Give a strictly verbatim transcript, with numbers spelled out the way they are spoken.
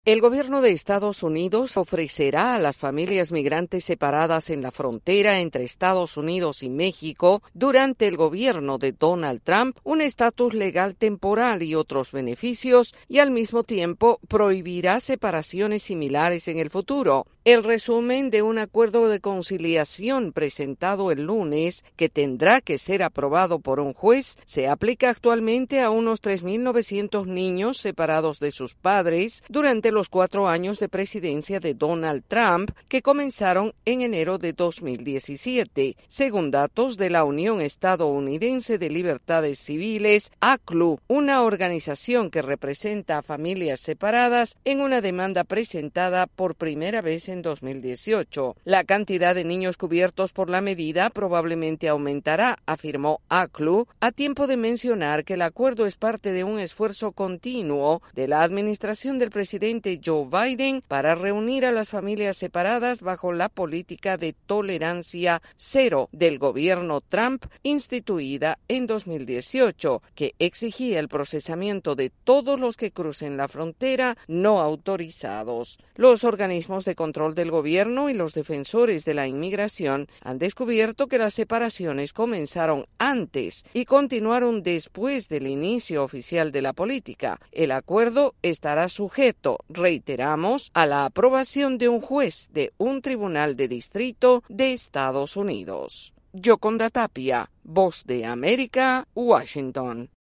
El gobierno de Estados Unidos ofrecerá a las familias migrantes separadas en la frontera entre Estados Unidos y México durante el gobierno de Donald Trump un estatus legal temporal y otros beneficios, y al mismo tiempo prohibirá separaciones similares en el futuro. El resumen de un acuerdo de conciliación presentado el lunes, que tendrá que ser aprobado por un juez, se aplica actualmente a unos tres mil novecientos niños separados de sus padres durante los cuatro años de presidencia de Donald Trump, que comenzaron en enero de dos mil diecisiete, según datos de la Unión Estadounidense de Libertades Civiles, A C L U, una organización que representa a familias separadas en una demanda presentada por primera vez en dos mil dieciocho. La cantidad de niños cubiertos por la medida probablemente aumentará, afirmó A C L U, a tiempo de mencionar que el acuerdo es parte de un esfuerzo continuo de la administración del presidente Joe Biden para reunir a las familias separadas bajo la política de tolerancia cero del gobierno Trump, instituida en dos mil dieciocho, que exigía el procesamiento de todos los que crucen la frontera no autorizados. Los organismos de control del gobierno y los defensores de la inmigración han descubierto que las separaciones comenzaron antes y continuaron después del inicio oficial de la política. El acuerdo estará sujeto, reiteramos, a la aprobación de un juez de un tribunal de distrito de Estados Unidos. Yoconda Tapia, Voz de América, Washington.